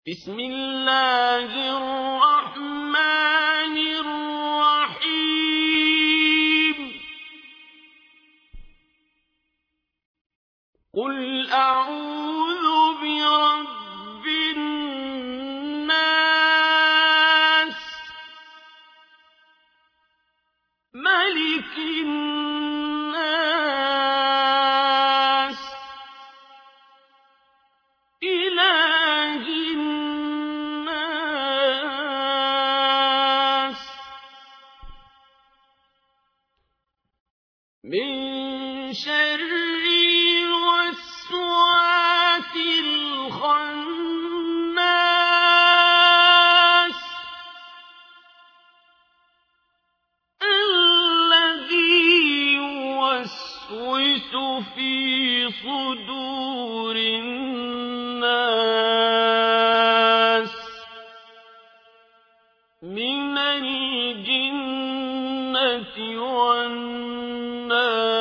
بسم الله الرحمن الرحيم قل أعوذ برب الناس ملك الناس إله الناس من شر الوسواس الخناس الذي يوسوس في صدور الناس من الجنة والناس